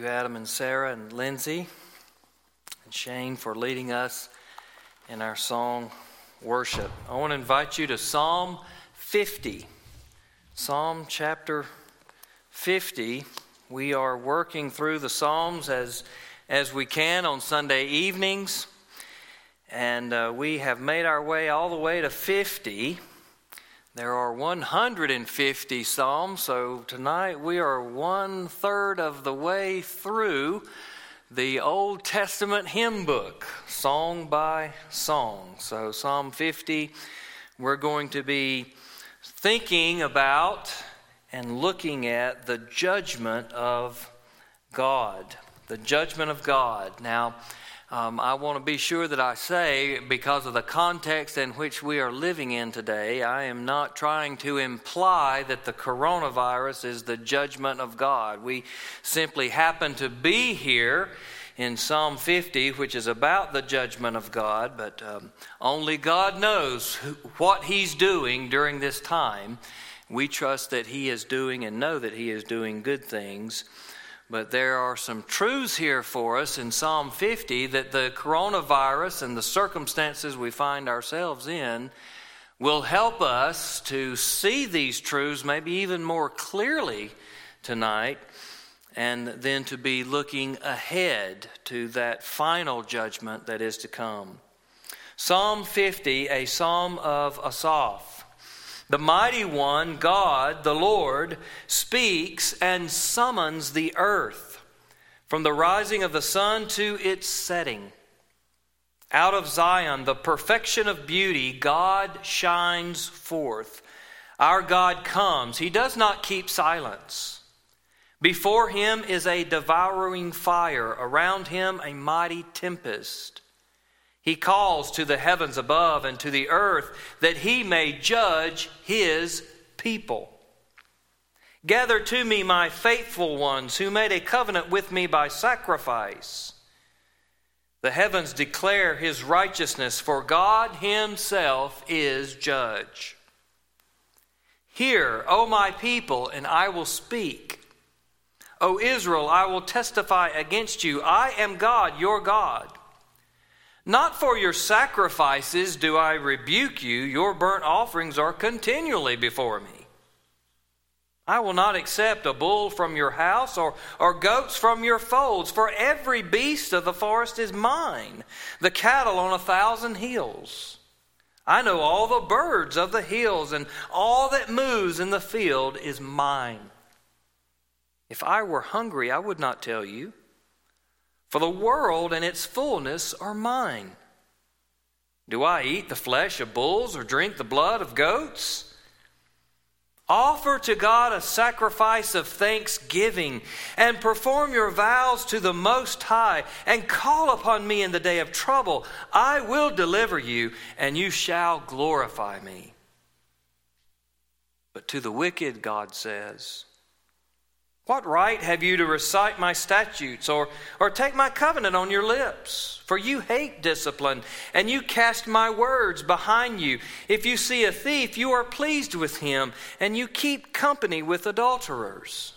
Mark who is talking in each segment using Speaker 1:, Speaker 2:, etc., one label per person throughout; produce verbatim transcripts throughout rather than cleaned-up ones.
Speaker 1: Adam and Sarah and Lindsay and Shane for leading us in our song worship. I want to invite you to Psalm fifty. Psalm chapter fifty. We are working through the Psalms as, as we can on Sunday evenings. And uh, we have made our way all the way to fifty. There are one hundred fifty Psalms, so tonight we are one third of the way through the Old Testament hymn book, song by song. So Psalm fifty, we're going to be thinking about and looking at the judgment of God. The judgment of God. Now, Um, I want to be sure that I say, because of the context in which we are living in today, I am not trying to imply that the coronavirus is the judgment of God. We simply happen to be here in Psalm fifty, which is about the judgment of God, but um, only God knows who, what He's doing during this time. We trust that He is doing and know that He is doing good things. But there are some truths here for us in Psalm fifty that the coronavirus and the circumstances we find ourselves in will help us to see these truths maybe even more clearly tonight, and then to be looking ahead to that final judgment that is to come. Psalm fifty, a psalm of Asaph. The mighty one, God, the Lord, speaks and summons the earth from the rising of the sun to its setting. Out of Zion, the perfection of beauty, God shines forth. Our God comes. He does not keep silence. Before Him is a devouring fire. Around Him a mighty tempest. He calls to the heavens above and to the earth that He may judge His people. Gather to me my faithful ones who made a covenant with me by sacrifice. The heavens declare His righteousness, for God Himself is judge. Hear, O my people, and I will speak. O Israel, I will testify against you. I am God, your God. Not for your sacrifices do I rebuke you. Your burnt offerings are continually before me. I will not accept a bull from your house or, or goats from your folds, for every beast of the forest is mine, the cattle on a thousand hills. I know all the birds of the hills, and all that moves in the field is mine. If I were hungry, I would not tell you. For the world and its fullness are mine. Do I eat the flesh of bulls or drink the blood of goats? Offer to God a sacrifice of thanksgiving and perform your vows to the Most High and call upon me in the day of trouble. I will deliver you and you shall glorify me. But to the wicked, God says, what right have you to recite my statutes or, or take my covenant on your lips? For you hate discipline, and you cast my words behind you. If you see a thief, you are pleased with him, and you keep company with adulterers.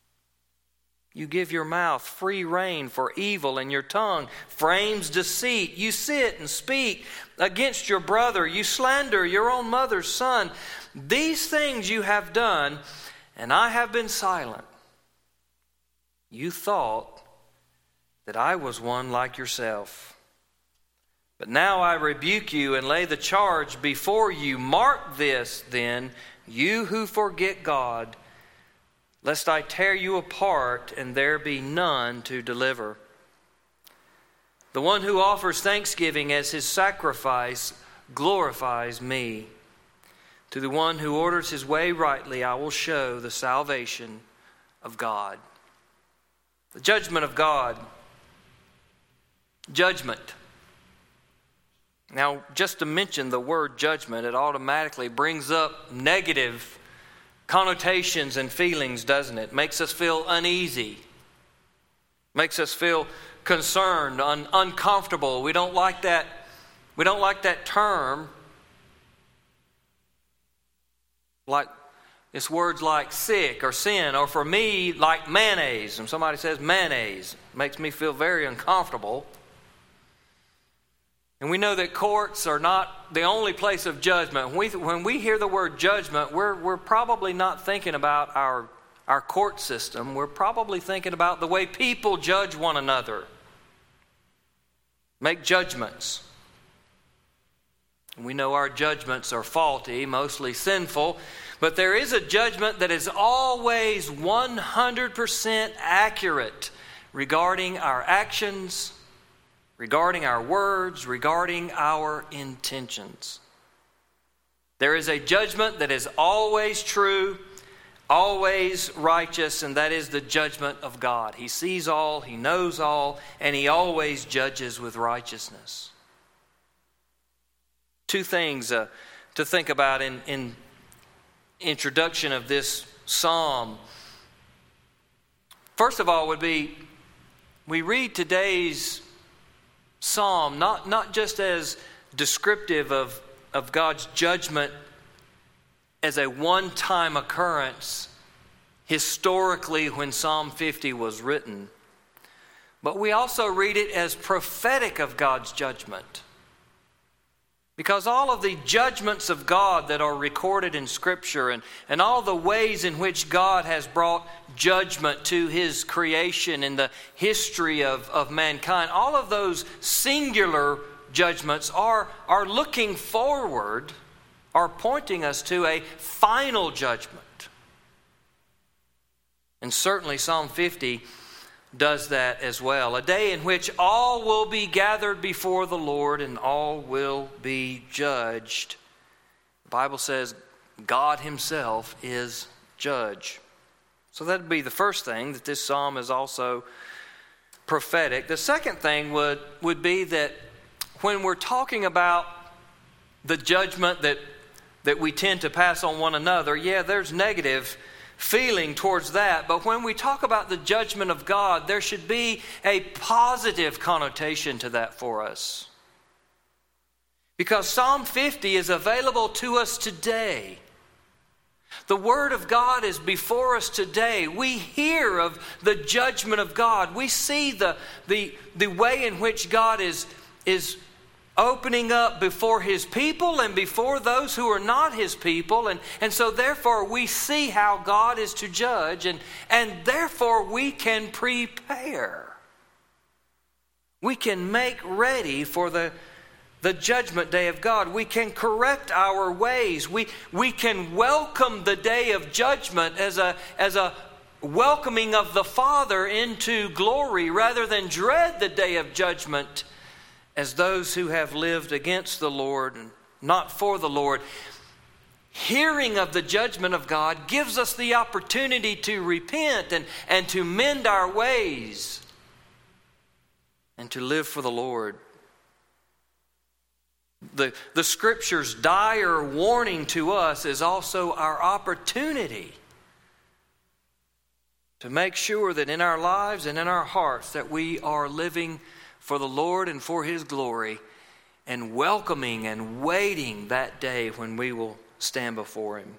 Speaker 1: You give your mouth free rein for evil, and your tongue frames deceit. You sit and speak against your brother. You slander your own mother's son. These things you have done, and I have been silent. You thought that I was one like yourself. But now I rebuke you and lay the charge before you. Mark this, then, you who forget God, lest I tear you apart and there be none to deliver. The one who offers thanksgiving as his sacrifice glorifies me. To the one who orders his way rightly, I will show the salvation of God. The judgment of God. Judgment. Now, just to mention the word judgment, it automatically brings up negative connotations and feelings, doesn't it? Makes us feel uneasy. Makes us feel concerned, un- uncomfortable. We don't like that. We don't like that term. Like It's words like sick or sin, or for me, like mayonnaise. When somebody says mayonnaise, it makes me feel very uncomfortable. And we know that courts are not the only place of judgment. When we, when we hear the word judgment, we're, we're probably not thinking about our, our court system. We're probably thinking about the way people judge one another, make judgments. And we know our judgments are faulty, mostly sinful. But there is a judgment that is always one hundred percent accurate regarding our actions, regarding our words, regarding our intentions. There is a judgment that is always true, always righteous, and that is the judgment of God. He sees all, He knows all, and He always judges with righteousness. Two things uh, to think about in, in introduction of this psalm. First of all would be, we read today's psalm not, not just as descriptive of, of God's judgment as a one-time occurrence historically when Psalm fifty was written, but we also read it as prophetic of God's judgment. Because all of the judgments of God that are recorded in Scripture and, and all the ways in which God has brought judgment to His creation in the history of, of mankind, all of those singular judgments are, are looking forward, are pointing us to a final judgment. And certainly Psalm fifty does that as well. A day in which all will be gathered before the Lord and all will be judged. The Bible says God Himself is judge. So that would be the first thing, that this psalm is also prophetic. The second thing would, would be that when we're talking about the judgment that, that we tend to pass on one another, yeah, there's negative feeling towards that. But when we talk about the judgment of God, there should be a positive connotation to that for us. Because Psalm fifty is available to us today. The Word of God is before us today. We hear of the judgment of God. We see the, the, the way in which God is, is opening up before His people and before those who are not His people. And, and so therefore we see how God is to judge, and, and therefore we can prepare. We can make ready for the, the judgment day of God. We can correct our ways. We, we can welcome the day of judgment as a, as a welcoming of the Father into glory, rather than dread the day of judgment as those who have lived against the Lord and not for the Lord. Hearing of the judgment of God gives us the opportunity to repent and, and to mend our ways and to live for the Lord. The, the Scripture's dire warning to us is also our opportunity to make sure that in our lives and in our hearts that we are living for the Lord and for His glory, and welcoming and waiting that day when we will stand before Him.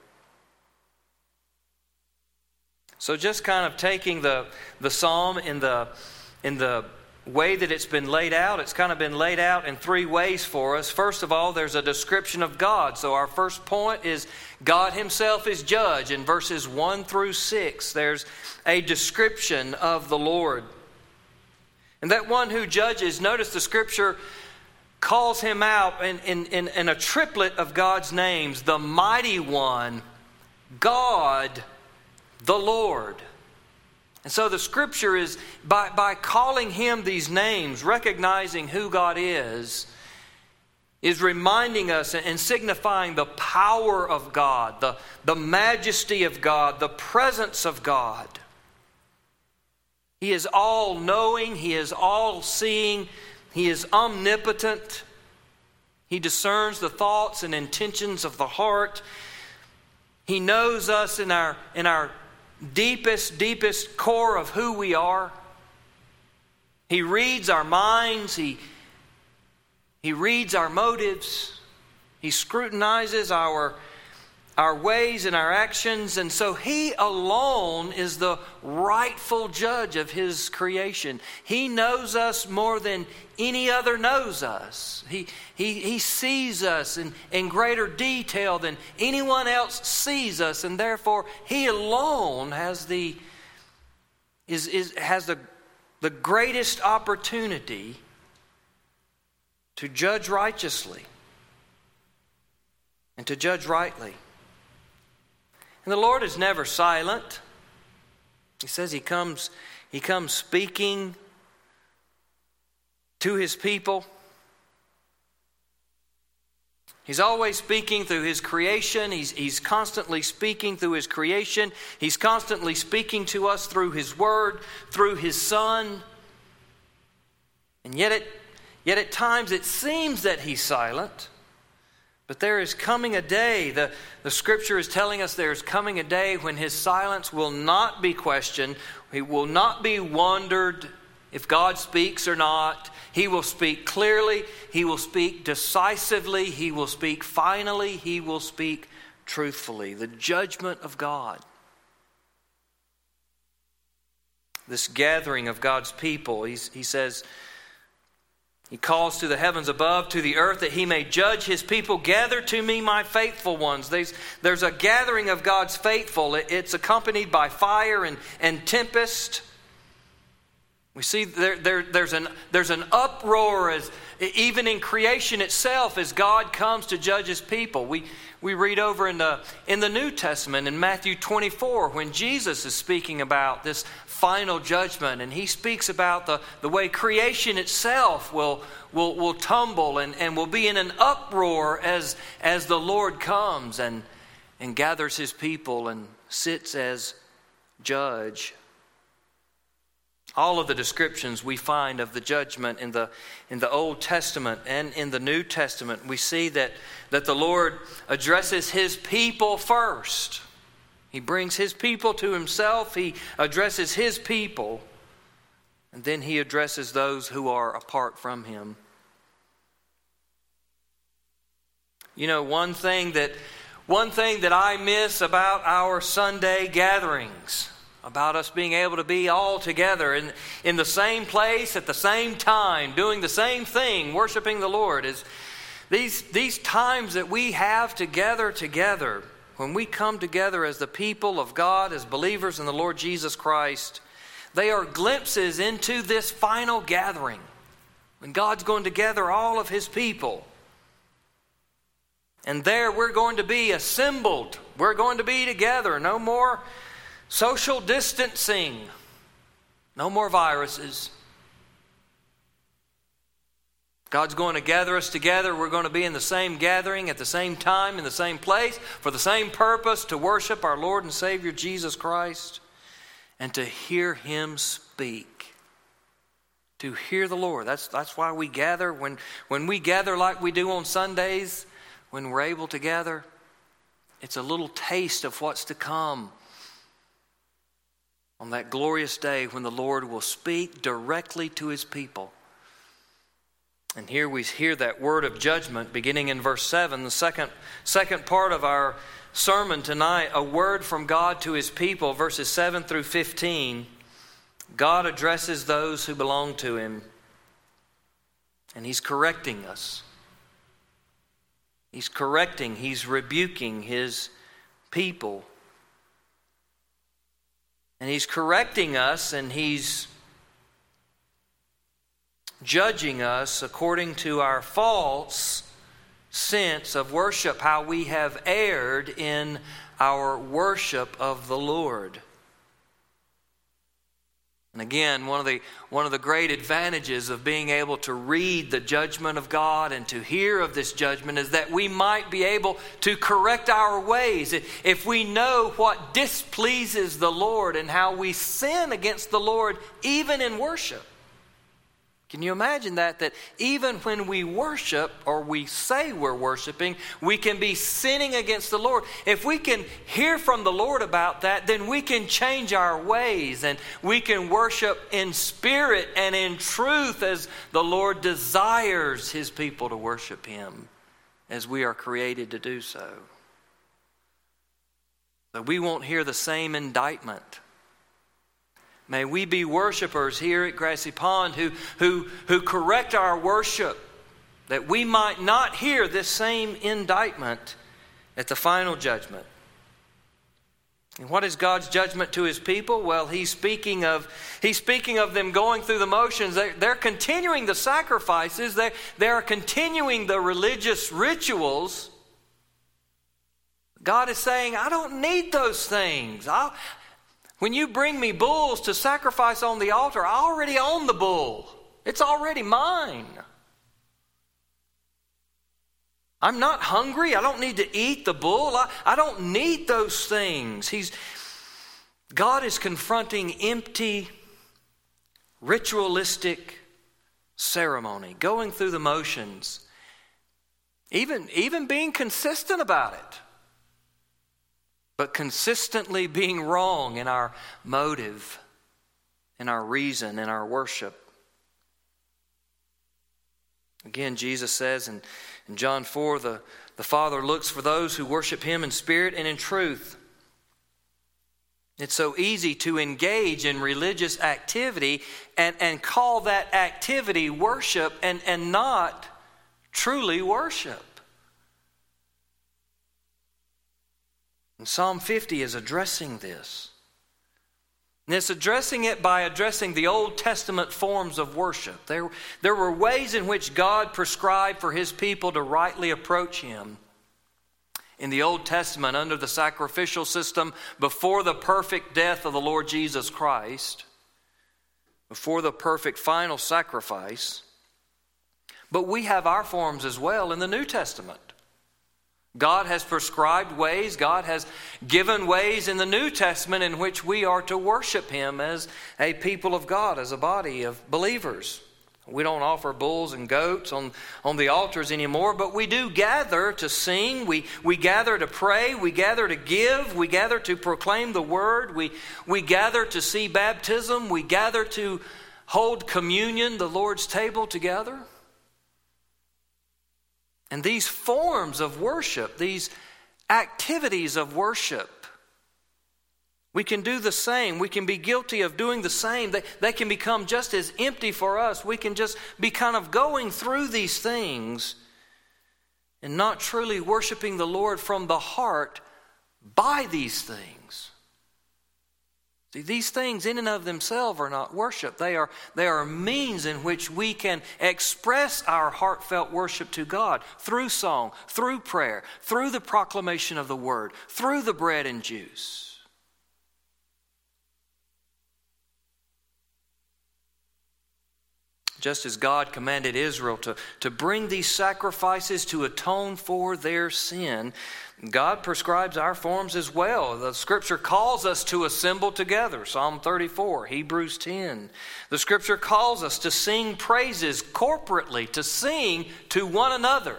Speaker 1: So just kind of taking the, the psalm in the, in the way that it's been laid out, it's kind of been laid out in three ways for us. First of all, there's a description of God. So our first point is God Himself is judge. In verses one through six, there's a description of the Lord. And that one who judges, notice the Scripture calls Him out in, in, in, in a triplet of God's names. The Mighty One, God, the Lord. And so the Scripture is, by, by calling Him these names, recognizing who God is, is reminding us and signifying the power of God, the, the majesty of God, the presence of God. He is all-knowing. He is all-seeing. He is omnipotent. He discerns the thoughts and intentions of the heart. He knows us in our, in our deepest, deepest core of who we are. He reads our minds. He, he reads our motives. He scrutinizes our, our ways and our actions, and so He alone is the rightful judge of His creation. He knows us more than any other knows us. He, he, he sees us in, in greater detail than anyone else sees us, and therefore He alone has the is, is has the, the greatest opportunity to judge righteously and to judge rightly. And the Lord is never silent. He says He comes, He comes speaking to His people. He's always speaking through His creation. He's, he's constantly speaking through His creation. He's constantly speaking to us through His Word, through His Son. And yet, it, yet at times it seems that He's silent. But there is coming a day, the, the Scripture is telling us there is coming a day when His silence will not be questioned. He will not be wondered if God speaks or not. He will speak clearly. He will speak decisively. He will speak finally. He will speak truthfully. The judgment of God. This gathering of God's people, he's, he says, He calls to the heavens above, to the earth, that He may judge His people. Gather to me, my faithful ones. There's, there's a gathering of God's faithful. It's accompanied by fire and, and tempest. We see there, there, there's, an, there's an uproar, as, even in creation itself, as God comes to judge His people. We, we read over in the, in the New Testament, in Matthew twenty-four, when Jesus is speaking about this final judgment, and He speaks about the, the way creation itself will, will, will tumble and, and will be in an uproar as, as the Lord comes and, and gathers His people and sits as judge. All of the descriptions we find of the judgment in the, in the Old Testament and in the New Testament, we see that, that the Lord addresses His people first. He brings His people to Himself. He addresses His people. And then He addresses those who are apart from Him. You know, one thing that, one thing that I miss about our Sunday gatherings, about us being able to be all together in, in the same place at the same time, doing the same thing, worshiping the Lord, is these, these times that we have together together. When we come together as the people of God, as believers in the Lord Jesus Christ, they are glimpses into this final gathering, when God's going to gather all of His people. And there we're going to be assembled. We're going to be together. No more social distancing. No more viruses. God's going to gather us together. We're going to be in the same gathering at the same time, in the same place, for the same purpose, to worship our Lord and Savior Jesus Christ and to hear Him speak. To hear the Lord. That's, that's why we gather. When, when we gather like we do on Sundays, when we're able to gather, it's a little taste of what's to come on that glorious day when the Lord will speak directly to His people. And here we hear that word of judgment beginning in verse seven, the second, second part of our sermon tonight, a word from God to His people, verses seven through fifteen. God addresses those who belong to Him, and He's correcting us. He's correcting, He's rebuking His people. And He's correcting us, and He's judging us according to our false sense of worship, how we have erred in our worship of the Lord. And again, one of the one of the great advantages of being able to read the judgment of God and to hear of this judgment is that we might be able to correct our ways. If we know what displeases the Lord and how we sin against the Lord even in worship. Can you imagine that? That even when we worship, or we say we're worshiping, we can be sinning against the Lord. If we can hear from the Lord about that, then we can change our ways and we can worship in spirit and in truth as the Lord desires His people to worship Him, as we are created to do so. that we won't hear the same indictment. May we be worshipers here at Grassy Pond who, who, who correct our worship, that we might not hear this same indictment at the final judgment. And what is God's judgment to His people? Well, He's speaking of He's speaking of them going through the motions. They're, they're continuing the sacrifices. They, they are continuing the religious rituals. God is saying, I don't need those things. I'll, when you bring me bulls to sacrifice on the altar, I already own the bull. It's already mine. I'm not hungry. I don't need to eat the bull. I, I don't need those things. He's, God is confronting empty, ritualistic ceremony, going through the motions, even, even being consistent about it, but consistently being wrong in our motive, in our reason, in our worship. Again, Jesus says in, in John four, the, the Father looks for those who worship Him in spirit and in truth. It's so easy to engage in religious activity and, and call that activity worship and, and not truly worship. And Psalm fifty is addressing this. And it's addressing it by addressing the Old Testament forms of worship. There, there were ways in which God prescribed for His people to rightly approach Him. In the Old Testament, under the sacrificial system, before the perfect death of the Lord Jesus Christ, before the perfect final sacrifice. But we have our forms as well in the New Testament. God has prescribed ways, God has given ways in the New Testament in which we are to worship Him as a people of God, as a body of believers. We don't offer bulls and goats on, on the altars anymore, but we do gather to sing, we, we gather to pray, we gather to give, we gather to proclaim the Word, we, we gather to see baptism, we gather to hold communion, the Lord's table together. And these forms of worship, these activities of worship, we can do the same. We can be guilty of doing the same. They, they can become just as empty for us. We can just be kind of going through these things and not truly worshiping the Lord from the heart by these things. See, these things in and of themselves are not worship. They are, they are means in which we can express our heartfelt worship to God through song, through prayer, through the proclamation of the Word, through the bread and juice. Just as God commanded Israel to, to bring these sacrifices to atone for their sin, God prescribes our forms as well. The Scripture calls us to assemble together, Psalm thirty-four, Hebrews ten. The Scripture calls us to sing praises corporately, to sing to one another.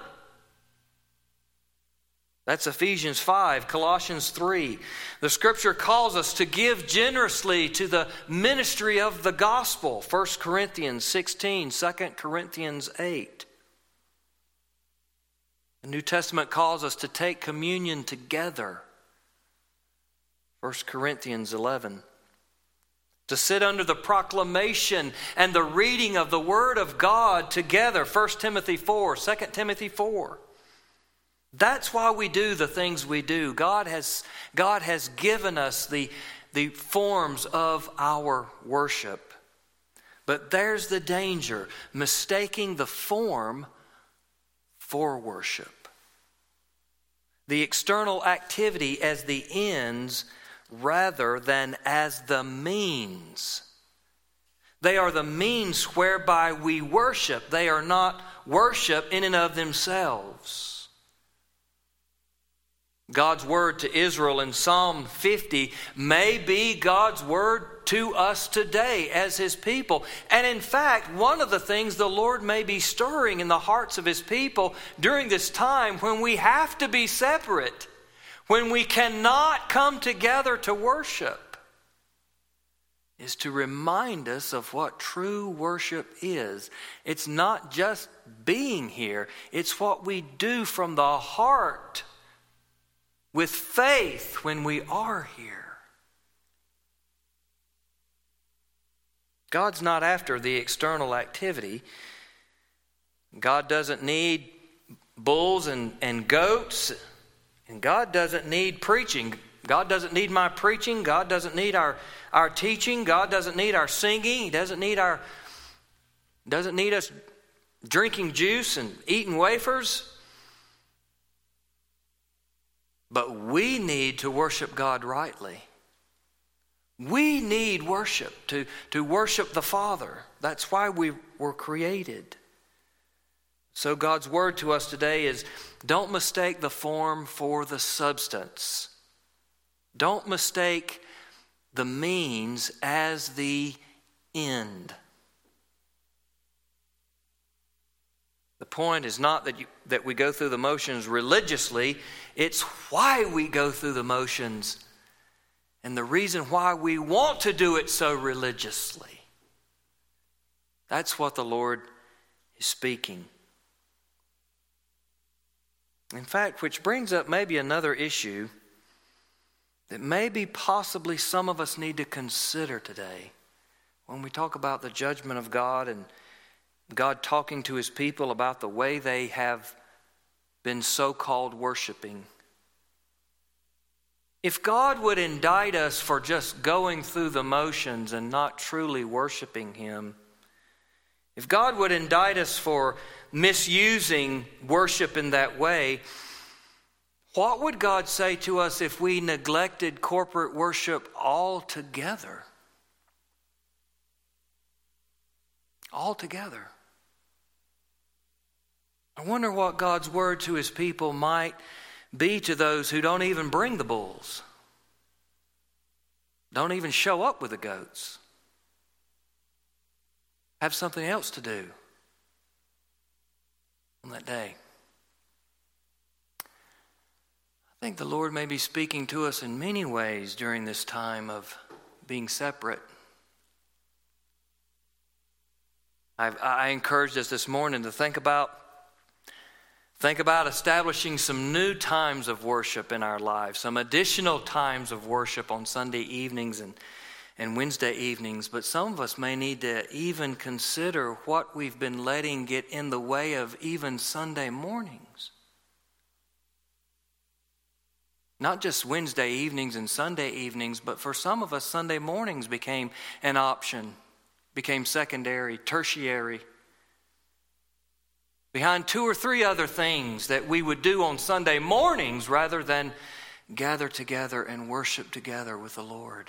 Speaker 1: That's Ephesians five, Colossians three. The Scripture calls us to give generously to the ministry of the gospel, First Corinthians sixteen, Second Corinthians eight. The New Testament calls us to take communion together, First Corinthians eleven. To sit under the proclamation and the reading of the Word of God together, First Timothy four, Second Timothy four. That's why we do the things we do. God has, God has given us the, the forms of our worship. But there's the danger, mistaking the form for worship. The external activity as the ends rather than as the means. They are the means whereby we worship. They are not worship in and of themselves. God's word to Israel in Psalm fifty may be God's word to us today as His people. And in fact, one of the things the Lord may be stirring in the hearts of His people during this time when we have to be separate, when we cannot come together to worship, is to remind us of what true worship is. It's not just being here, it's what we do from the heart with faith when we are here. God's not after the external activity. God doesn't need bulls and, and goats. And God doesn't need preaching. God doesn't need my preaching. God doesn't need our, our teaching. God doesn't need our singing. He doesn't need our doesn't need us drinking juice and eating wafers. But we need to worship God rightly. We need worship to, to worship the Father. That's why we were created. So God's word to us today is, don't mistake the form for the substance. Don't mistake the means as the end. The point is not that you, that we go through the motions religiously. It's why we go through the motions and the reason why we want to do it so religiously. That's what the Lord is speaking. In fact, which brings up maybe another issue that maybe possibly some of us need to consider today when we talk about the judgment of God and God talking to his people about the way they have been so-called worshiping. If God would indict us for just going through the motions and not truly worshiping him, if God would indict us for misusing worship in that way, what would God say to us if we neglected corporate worship altogether? Altogether. I wonder what God's word to his people might be to those who don't even bring the bulls, don't even show up with the goats, have something else to do on that day. I think the Lord may be speaking to us in many ways during this time of being separate. I've, I encouraged us this morning to think about Think about establishing some new times of worship in our lives, some additional times of worship on Sunday evenings and, and Wednesday evenings. But some of us may need to even consider what we've been letting get in the way of even Sunday mornings. Not just Wednesday evenings and Sunday evenings, but for some of us, Sunday mornings became an option, became secondary, tertiary. Behind two or three other things that we would do on Sunday mornings rather than gather together and worship together with the Lord.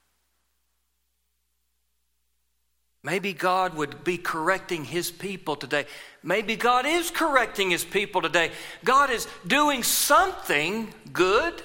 Speaker 1: Maybe God would be correcting his people today. Maybe God is correcting his people today. God is doing something good.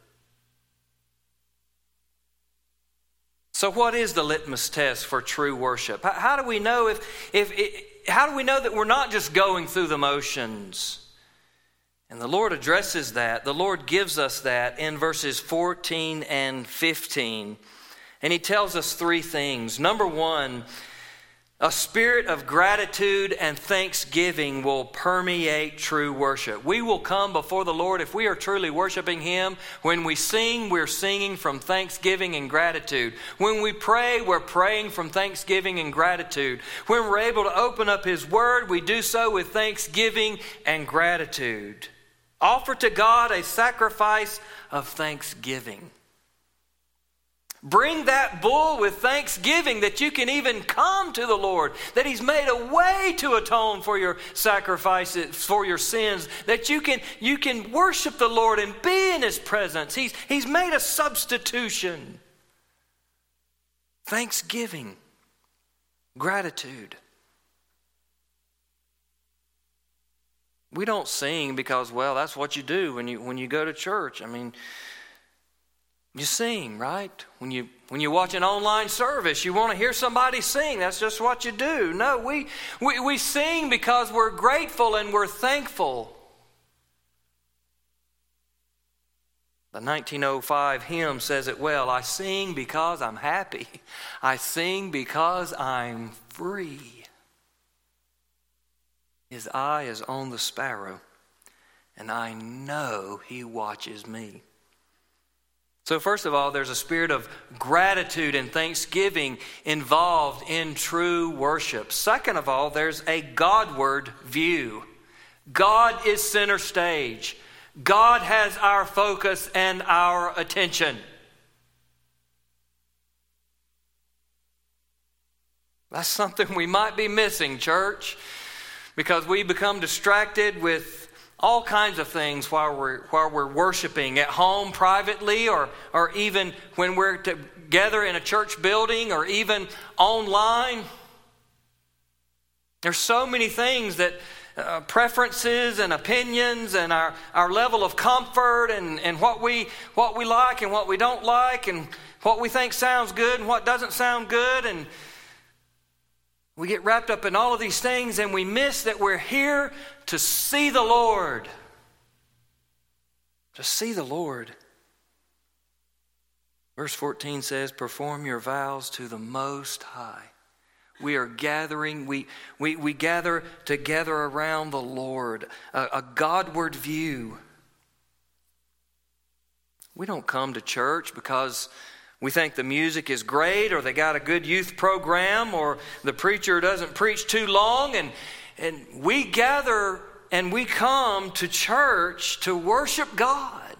Speaker 1: So what is the litmus test for true worship? How do we know if, if, if how do we know that we're not just going through the motions? And the Lord addresses that. The Lord gives us that in verses fourteen and fifteen. And he tells us three things. Number one, a spirit of gratitude and thanksgiving will permeate true worship. We will come before the Lord if we are truly worshiping him. When we sing, we're singing from thanksgiving and gratitude. When we pray, we're praying from thanksgiving and gratitude. When we're able to open up his word, we do so with thanksgiving and gratitude. Offer to God a sacrifice of thanksgiving. Bring that bull with thanksgiving that you can even come to the Lord, that he's made a way to atone for your sacrifices, for your sins, that you can, you can worship the Lord and be in his presence. He's, he's made a substitution. Thanksgiving, gratitude. We don't sing because, well, that's what you do when you when you go to church. I mean, you sing, right? When you when you watch an online service, you want to hear somebody sing. That's just what you do. No, we, we, we sing because we're grateful and we're thankful. The nineteen oh five hymn says it well. I sing because I'm happy. I sing because I'm free. His eye is on the sparrow, and I know he watches me. So first of all, there's a spirit of gratitude and thanksgiving involved in true worship. Second of all, there's a Godward view. God is center stage. God has our focus and our attention. That's something we might be missing, church, because we become distracted with all kinds of things while we're while we're worshiping at home privately, or or even when we're together in a church building, or even online. There's so many things that uh, preferences and opinions and our, our level of comfort and, and what we what we like and what we don't like and what we think sounds good and what doesn't sound good, and we get wrapped up in all of these things and we miss that we're here to see the Lord. To see the Lord. Verse fourteen says, perform your vows to the Most High. We are gathering, we, we, we gather together around the Lord, a, a Godward view. We don't come to church because we think the music is great, or they got a good youth program, or the preacher doesn't preach too long. And, and we gather and we come to church to worship God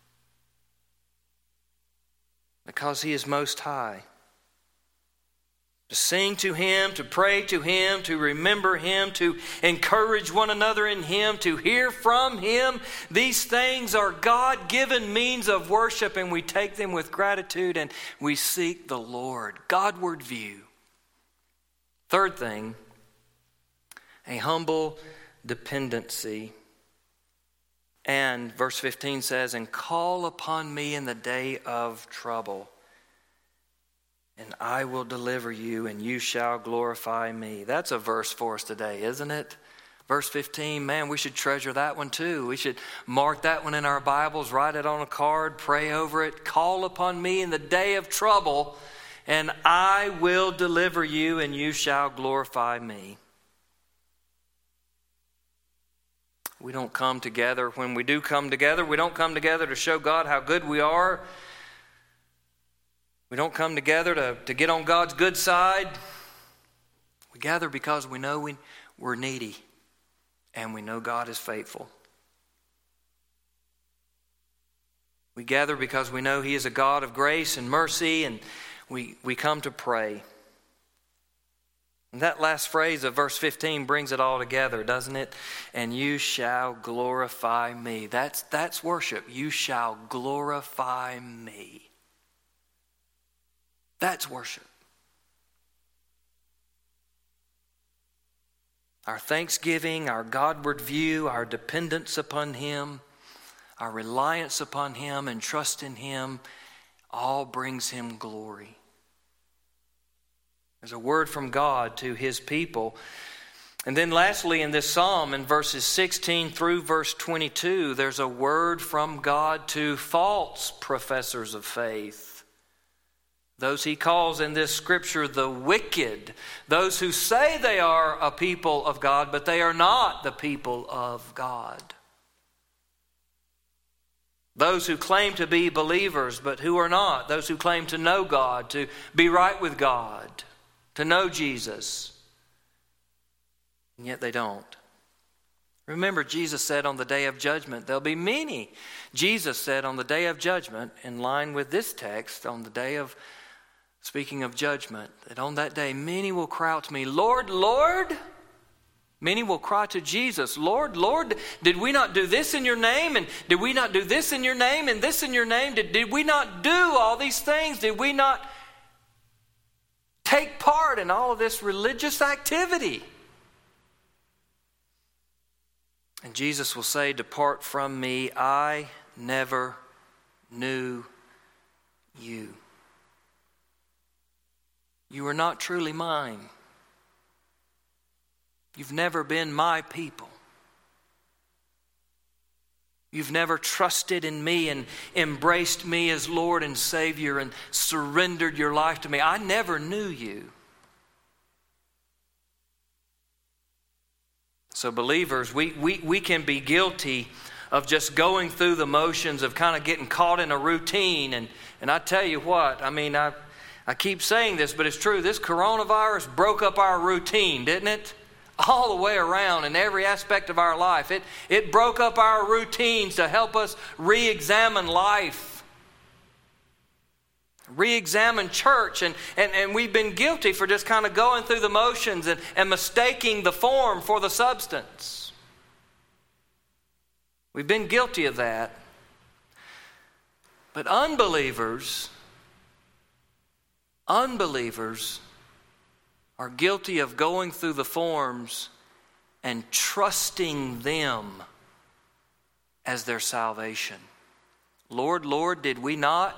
Speaker 1: because He is Most High. To sing to Him, to pray to Him, to remember Him, to encourage one another in Him, to hear from Him. These things are God-given means of worship, and we take them with gratitude and we seek the Lord. Godward view. Third thing, a humble dependency. And verse fifteen says, and call upon me in the day of trouble, and I will deliver you, and you shall glorify me. That's a verse for us today, isn't it? Verse fifteen, man, we should treasure that one too. We should mark that one in our Bibles, write it on a card, pray over it. Call upon me in the day of trouble, and I will deliver you, and you shall glorify me. We don't come together. When we do come together, we don't come together to show God how good we are. We don't come together to, to get on God's good side. We gather because we know we, we're needy and we know God is faithful. We gather because we know He is a God of grace and mercy, and we, we come to pray. And that last phrase of verse fifteen brings it all together, doesn't it? And you shall glorify me. That's, that's worship. You shall glorify me. That's worship. Our thanksgiving, our Godward view, our dependence upon Him, our reliance upon Him and trust in Him, all brings Him glory. There's a word from God to His people. And then lastly, in this psalm, in verses sixteen through verse twenty-two, there's a word from God to false professors of faith. Those He calls in this scripture the wicked. Those who say they are a people of God, but they are not the people of God. Those who claim to be believers, but who are not. Those who claim to know God, to be right with God, to know Jesus, and yet they don't. Remember, Jesus said on the day of judgment, there'll be many. Jesus said on the day of judgment, in line with this text, on the day of, speaking of judgment, that on that day many will cry out to me, Lord, Lord. Many will cry to Jesus, Lord, Lord, did we not do this in your name? And did we not do this in your name and this in your name? Did, did we not do all these things? Did we not take part in all of this religious activity? And Jesus will say, depart from me, I never knew you. You are not truly mine. You've never been my people. You've never trusted in me and embraced me as Lord and Savior and surrendered your life to me. I never knew you. So believers, we, we, we can be guilty of just going through the motions, of kind of getting caught in a routine. And, and I tell you what, I mean, I, I keep saying this, but it's true. This coronavirus broke up our routine, didn't it? All the way around in every aspect of our life. It, it broke up our routines to help us re-examine life, re-examine church. And, and, and we've been guilty for just kind of going through the motions and, and mistaking the form for the substance. We've been guilty of that. But unbelievers, unbelievers are guilty of going through the forms and trusting them as their salvation. Lord, Lord, did we not?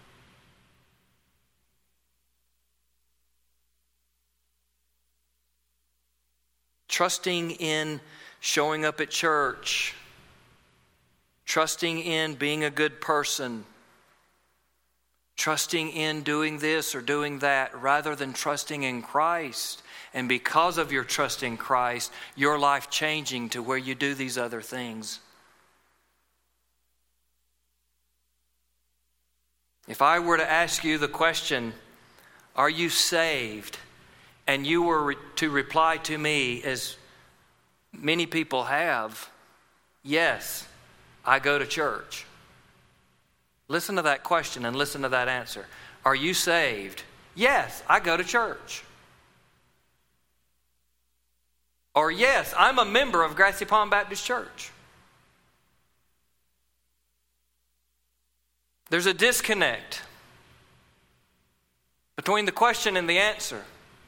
Speaker 1: Trusting in showing up at church, trusting in being a good person, trusting in doing this or doing that, rather than trusting in Christ. And because of your trust in Christ, your life changing to where you do these other things. If I were to ask you the question, are you saved? And you were to reply to me, as many people have, yes, I go to church. Listen to that question and listen to that answer. Are you saved? Yes, I go to church. Or yes, I'm a member of Grassy Pond Baptist Church. There's a disconnect between the question and the answer.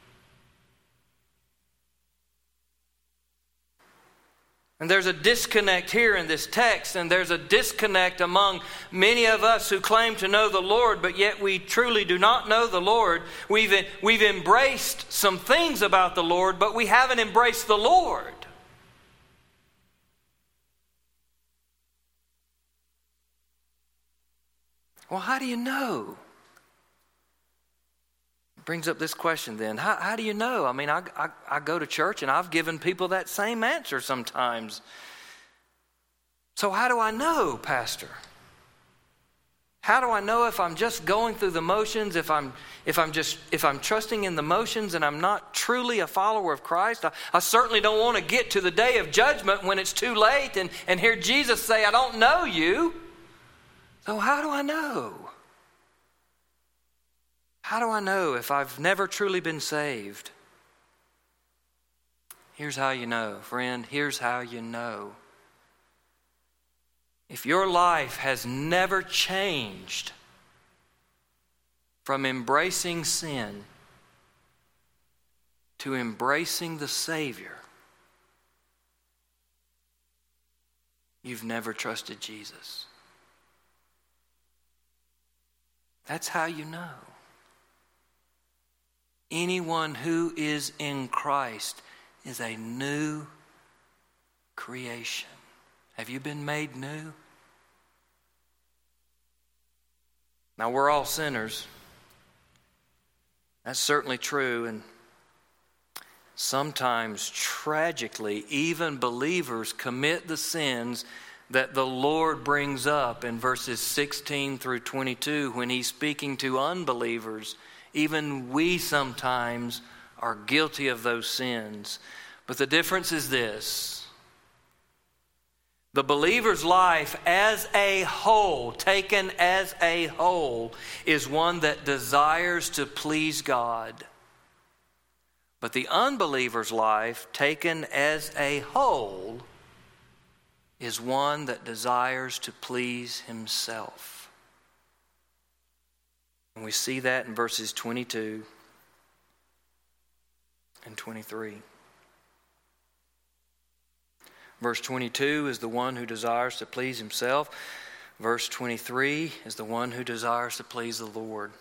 Speaker 1: And there's a disconnect here in this text, and there's a disconnect among many of us who claim to know the Lord, but yet we truly do not know the Lord. We've, we've embraced some things about the Lord, but we haven't embraced the Lord. Well, how do you know? Brings up this question then. How, how do you know? I mean, I, I, I go to church and I've given people that same answer sometimes. So how do I know, Pastor? How do I know if I'm just going through the motions, if I'm if I'm just if I'm trusting in the motions and I'm not truly a follower of Christ? I, I certainly don't want to get to the day of judgment when it's too late and, and hear Jesus say, I don't know you. So how do I know? How do I know if I've never truly been saved? Here's how you know, friend. Here's how you know. If your life has never changed from embracing sin to embracing the Savior, you've never trusted Jesus. That's how you know. Anyone who is in Christ is a new creation. Have you been made new? Now, we're all sinners. That's certainly true. And sometimes, tragically, even believers commit the sins that the Lord brings up in verses sixteen through twenty-two when He's speaking to unbelievers. Even we sometimes are guilty of those sins. But the difference is this. The believer's life as a whole, taken as a whole, is one that desires to please God. But the unbeliever's life, taken as a whole, is one that desires to please himself. And we see that in verses twenty-two and twenty-three. Verse twenty-two is the one who desires to please himself. Verse twenty-three is the one who desires to please the Lord.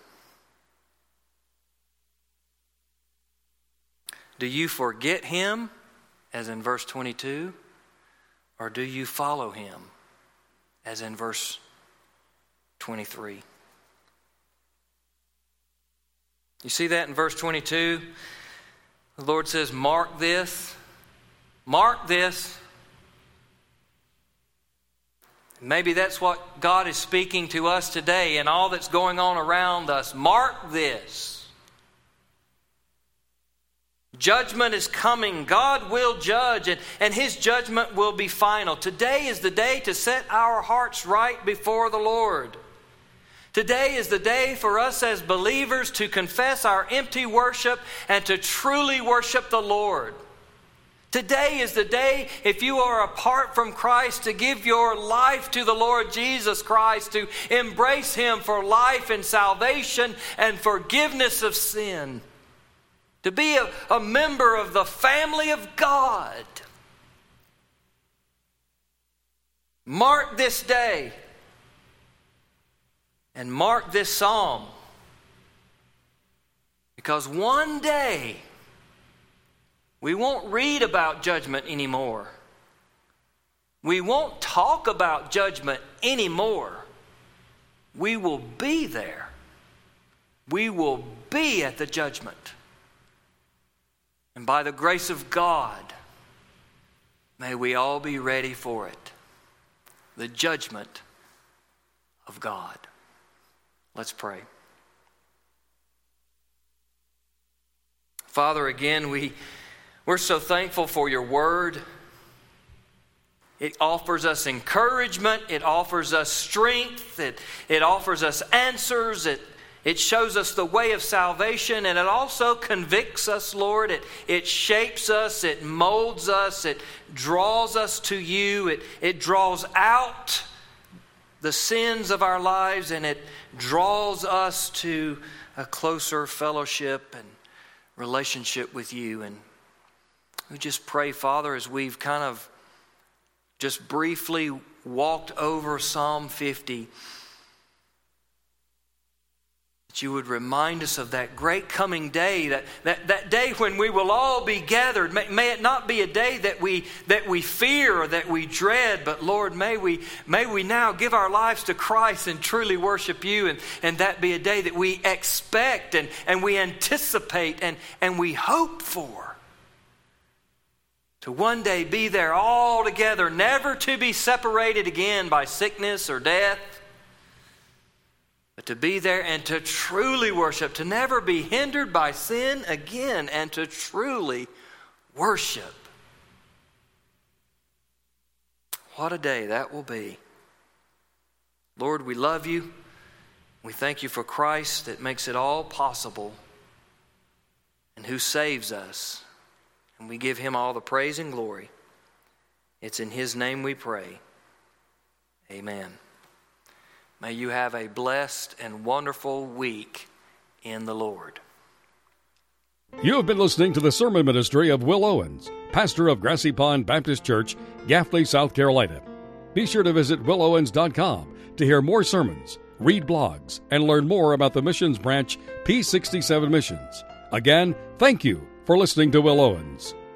Speaker 1: Do you forget him, as in verse twenty-two, or do you follow him, as in verse twenty-three? You see that in verse twenty-two? The Lord says, mark this, mark this. Maybe that's what God is speaking to us today and all that's going on around us. Mark this. Judgment is coming. God will judge, and, and His judgment will be final. Today is the day to set our hearts right before the Lord. Today is the day for us as believers to confess our empty worship and to truly worship the Lord. Today is the day, if you are apart from Christ, to give your life to the Lord Jesus Christ, to embrace Him for life and salvation and forgiveness of sin. To be a, a member of the family of God. Mark this day. And mark this psalm. Because one day, we won't read about judgment anymore. We won't talk about judgment anymore. We will be there. We will be at the judgment. And by the grace of God, may we all be ready for it. The judgment of God. Let's pray. Father, again, we, we're so thankful for your word. It offers us encouragement. It offers us strength. It, it offers us answers. It, it shows us the way of salvation. And it also convicts us, Lord. It, it shapes us. It molds us. It draws us to you. It, it draws out the sins of our lives, and it draws us to a closer fellowship and relationship with you. And we just pray, Father, as we've kind of just briefly walked over Psalm fifty, that you would remind us of that great coming day, that, that, that day when we will all be gathered. May, may it not be a day that we that we fear or that we dread, but Lord, may we may we now give our lives to Christ and truly worship you, and, and that be a day that we expect and, and we anticipate and, and we hope for. To one day be there all together, never to be separated again by sickness or death. But to be there and to truly worship, to never be hindered by sin again, and to truly worship. What a day that will be. Lord, we love you. We thank you for Christ that makes it all possible and who saves us. And we give him all the praise and glory. It's in his name we pray. Amen. May you have a blessed and wonderful week in the Lord.
Speaker 2: You have been listening to the sermon ministry of Will Owens, pastor of Grassy Pond Baptist Church, Gaffney, South Carolina. Be sure to visit will owens dot com to hear more sermons, read blogs, and learn more about the missions branch P sixty-seven Missions. Again, thank you for listening to Will Owens.